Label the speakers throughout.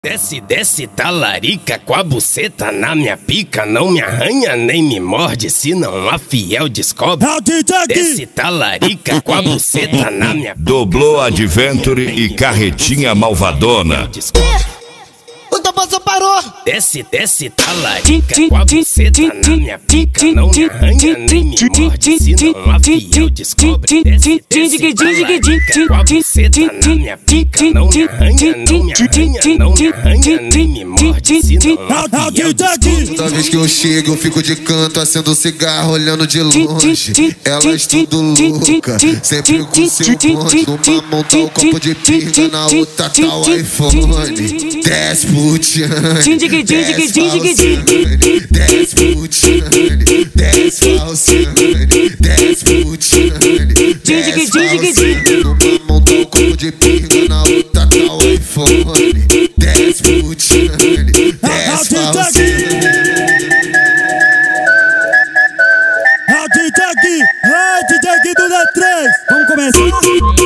Speaker 1: Desce, desce, talarica, com a buceta na minha pica. Não me arranha nem me morde, senão a fiel descobre. Desce, talarica, com a buceta na minha pica.
Speaker 2: Doblô Adventure e Carretinha Malvadona.
Speaker 3: O Toboso parou.
Speaker 1: Desce, desce, talarica, com a buceta na minha pica. Não me arranha nem me morde, senão a fiel descobre. Desce, desce, talarica, com a buceta na minha pica. Não me arranha, não me arranha, não me arranha nem me morde, senão a fiel descobre.
Speaker 4: Toda vez que eu chego eu fico de canto, acendo cigarro olhando de longe. Elas tudo louca, sempre com seu ponte. Numa mão tá o copo de pinga, na outra tá o iPhone. Desce putiane, desce putiane, desce falciane, desce putiane, desce falciane. Numa mão tá o copo de pinga, na outra tá o iPhone. Desce putiane, desce falciane.
Speaker 5: DJ aqui do D3, vamos começar?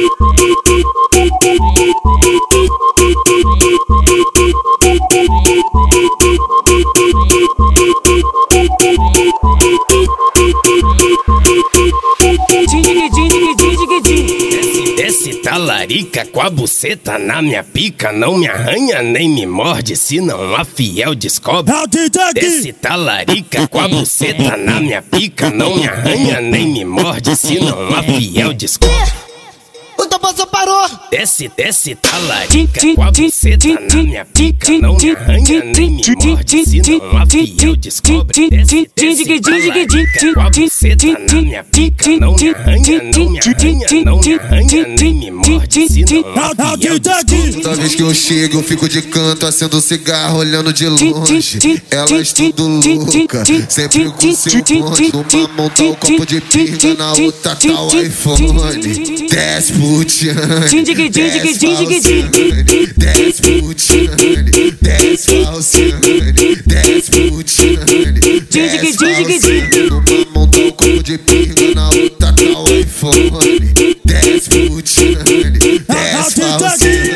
Speaker 1: Desce, talarica, com a buceta na minha pica. Não me arranha nem me morde, senão a fiel descobre. Desce, talarica, com a buceta na minha pica. Não me arranha nem me morde, senão a fiel descobre.
Speaker 3: O Toboso parou.
Speaker 1: Desce, desce, talarica, com a buceta na minha pica. Não me arranha nem me morde, senão a fiel descobre. Desce, desce, talarica, com a buceta na minha pica. Não me arranha, não me arranha, não me arranha nem me morde, senão a fiel descobre.
Speaker 4: Toda vez que eu chego eu fico de canto, acendo cigarro olhando de longe. Elas tudo louca, sempre com seu ponte. Numa mão tá o copo de pinga, na outra tá o iPhone. Desce putiane, desce falciane, desce putiane, desce falciane, desce putiane, desce falciane. Numa mão tá o copo de pinga, na outra tá o iPhone. Desce putiane, desce falciane.